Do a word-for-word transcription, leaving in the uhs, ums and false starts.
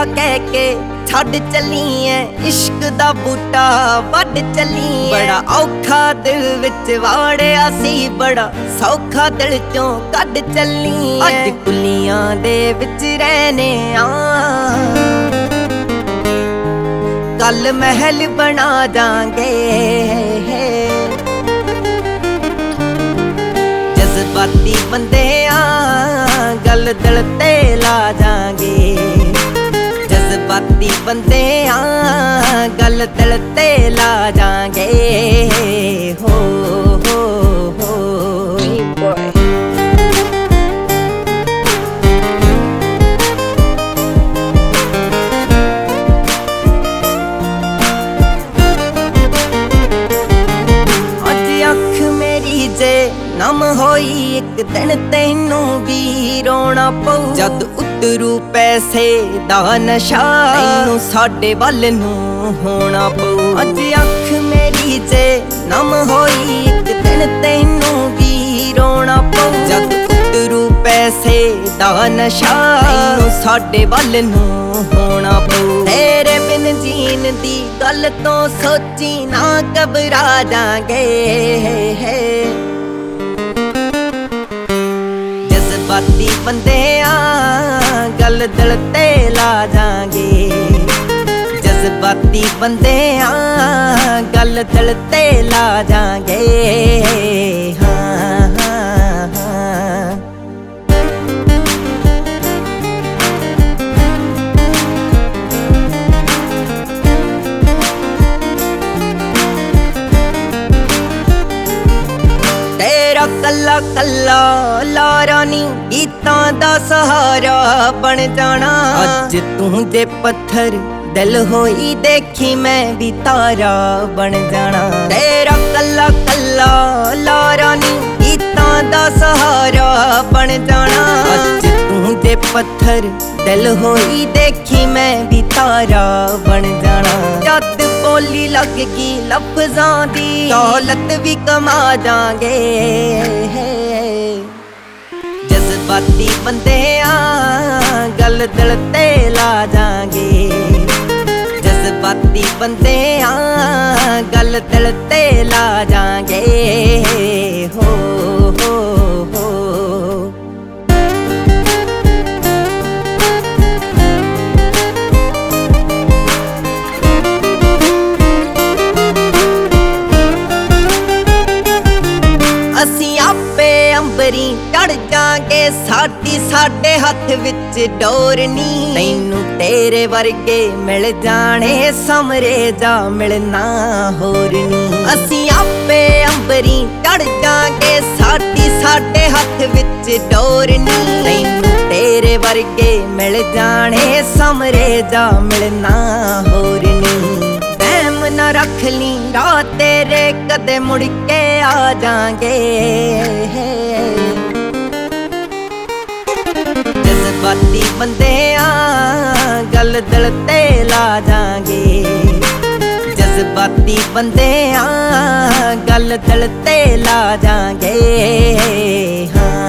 ਕਹਿ ਕੇ ਛੱਡ ਚੱਲੀ ਐ, ਇਸ਼ਕ ਦਾ ਬੂਟਾ ਵੱਢ ਚੱਲੀ ਐ। ਬੜਾ ਔਖਾ ਦਿਲ ਵਿੱਚ ਵਾੜਿਆ ਸੀ, ਬੜਾ ਸੌਖਾ ਦਿਲ ਚੋਂ ਕੱਢ ਚੱਲੀ ਐ। ਅੱਜ ਕੁੱਲੀਆਂ ਦੇ ਵਿੱਚ ਰਹਿਨੇ ਆ, ਕੱਲ ਮਹਿਲ ਬਣਾ ਜਾਾਂਗੇ। ਜਜ਼ਬਾਤੀ ਬੰਦੇ ਆ, ਗੱਲ ਦਿਲ ਤੇ ਲਾ ਜਾਾਂਗੇ। ਜਜ਼ਬਾਤੀ ਬੰਦੇ ਆ, ਗੱਲ ਦਿਲ ਤੇ ਲਾ ਜਾਾਂਗੇ। ਹੋ ਹੋ ਹੋ ਨਮ ਹੋਈ ਇੱਕ ਦਿਨ ਤੈਨੂੰ ਵੀ ਰੋਣਾ ਪਊ। ਜਦ ਉਤਰੂ ਪੈਸੇ ਦਾ ਨਸ਼ਾ, ਤੈਨੂੰ ਸਾਡੇ ਵੱਲ ਨੂੰ ਹੋਣਾ ਪਊ। ਅੱਜ ਅੱਖ ਮੇਰੀ ਜੇ ਨਮ ਹੋਈ ਇੱਕ ਦਿਨ ਤੈਨੂੰ ਵੀ ਰੋਣਾ ਪਊ। ਜਦ ਉਤਰੂ ਪੈਸੇ ਦਾ ਨਸ਼ਾ, ਤੈਨੂੰ ਸਾਡੇ ਵੱਲ ਨੂੰ ਹੋਣਾ ਪਊ। ਤੇਰੇ ਬਿਨ ਜੀਣ ਦੀ ਗੱਲ ਤੋਂ ਸੋਚੀ ਨਾ ਘਬਰਾ ਜਾਾਂਗੇ। ਜਜ਼ਬਾਤੀ ਬੰਦੇ ਆ, ਗੱਲ ਦਿਲ ਤੇ ਲਾ ਜਾਾਂਗੇ। ਜਜ਼ਬਾਤੀ ਬੰਦੇ ਆ, ਗੱਲ ਦਿਲ ਤੇ ਲਾ ਜਾਾਂਗੇ। ਹਾਂ ਹਾਂ ਹਾਂ ਤੇਰਾ ਕੱਲਾ ਕੱਲਾ ਲਾਰਾ ਨੀ ਗੀਤਾਂ ਦਾ ਸਹਾਰਾ ਬਣ ਜਾਣਾ। ਅੱਜ ਤੂੰ ਜੇ ਪੱਥਰ ਦਿਲ ਹੋਈ, ਦੇਖੀ ਮੈਂ ਵੀ ਤਾਰਾ ਬਣ ਜਾਣਾ। ਤੇਰਾ ਕੱਲਾ ਕੱਲਾ ਲਾਰਾ ਨੀ ਗੀਤਾਂ ਦਾ ਸਹਾਰਾ ਬਣ ਜਾਣਾ। ਅੱਜ ਤੂੰ ਜੇ ਪੱਥਰ ਦਿਲ ਹੋਈ, ਦੇਖੀ ਮੈਂ ਵੀ ਤਾਰਾ ਬਣ ਜਾਣਾ। ਜਦ ਬੋਲੀ ਲੱਗ ਗਈ ਲਫ਼ਜ਼ਾਂ ਦੀ, ਦੌਲਤ ਵੀ ਕਮਾ ਜਾਾਂਗੇ। ਜਜ਼ਬਾਤੀ ਬੰਦੇ ਆ, ਗੱਲ ਦਿਲ ਤੇ ਲਾ ਜਾਾਂਗੇ। ਜਜ਼ਬਾਤੀ ਬੰਦੇ ਆ, ਗੱਲ ਦਿਲ ਤੇ ਲਾ ਜਾਾਂਗੇ। ਹੋ ਹੋ ਹੋ ਅਸੀਂ ਆਪੇ ਅੰਬਰੀ ਚੜ ਜਾਾਂਗੇ, ਸਾਡੀ ਸਾਡੇ ਹੱਥ ਵਿੱਚ ਡੋਰ ਨੀ। ਤੈਨੂੰ ਤੇਰੇ ਵਰਗੇ ਮਿਲ ਜਾਣੇ, ਸਮਰੇ ਜਾ ਮਿਲਣਾ ਹੋਰ ਨੀ। ਅਸੀਂ ਆਪੇ ਅੰਬਰੀ ਚੜ ਜਾਾਂਗੇ, ਸਾਡੀ ਸਾਡੇ ਹੱਥ ਵਿੱਚ ਡੋਰ ਨੀ। ਤੈਨੂੰ ਤੇਰੇ ਵਰਗੇ ਮਿਲ ਜਾਣੇ, ਸਮਰੇ ਜਾ ਮਿਲਣਾ ਹੋਰ ਨੀ। ਵਹਿਮ ਨਾ ਰੱਖ ਲਈ ਰਾਤ ਤੇਰੇ, ਕਦੇ ਮੁੜ ਕੇ ਆ ਜਾਾਂਗੇ। ਜਜ਼ਬਾਤੀ ਬੰਦੇ ਆ, ਗੱਲ ਦਿਲ ਤੇ ਲਾ ਜਾਾਂਗੇ। ਜਜ਼ਬਾਤੀ ਬੰਦੇ ਆ, ਗੱਲ ਦਿਲ ਤੇ ਲਾ ਜਾਾਂਗੇ। ਹਾਂ